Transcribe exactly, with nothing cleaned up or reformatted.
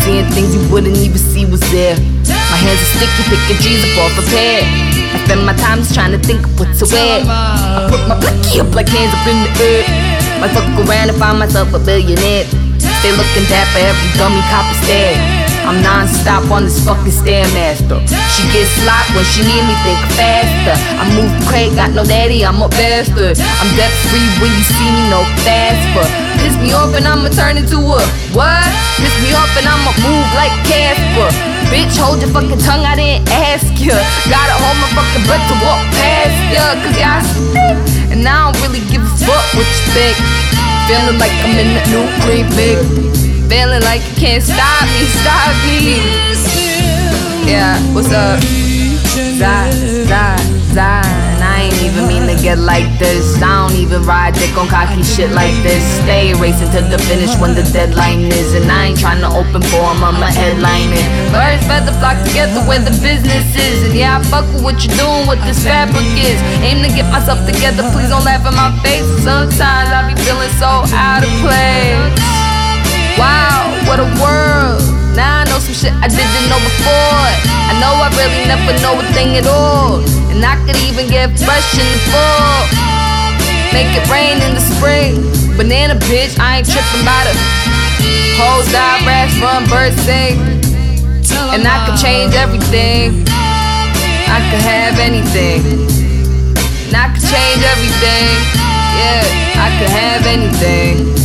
seeing things you wouldn't even see was there. My hands are sticky, picking G's up off prepared. I spend my time just trying to think of what to wear. I put my blicky up like hands up in the air. Might fuck around and find myself a billionaire. Stay looking dapper, every dummy cop is stare. I'm non-stop on this fucking Stairmaster. She gets locked when she need me, think faster. I move quick, got no daddy, I'm a bastard. I'm debt free when you see me, no faster. Piss me off and I'ma turn into a what? Piss me off and I'ma move like Casper. Bitch, hold your fucking tongue, I didn't ask ya. Gotta hold my fucking breath to walk past ya. Cause y'all stink, and I don't really give a fuck what you think. Feeling like I'm in the new creep, big. Feeling like you can't stop me, stop me. Yeah, what's up? Zai, Zai, Zai. And I ain't even mean to get like this. I don't even ride dick on cocky shit like this. Stay racing to the finish when the deadline is. And I ain't trying to open for him, I'm a headliner. Birds feather flock together where the business is. And yeah, I fuck with what you're doing, what this fabric is. Aim to get myself together, please don't laugh in my face. Sometimes I be feeling so out of place. Wow, what a world. Now I know some shit I didn't know before. I know I really never know a thing at all. And I could even get fresh in the fall. Make it rain in the spring. Banana bitch, I ain't tripping about it. Hoes die, rats run, birds sing. And I could change everything. I could have anything. And I could change everything. Yeah, I could have anything.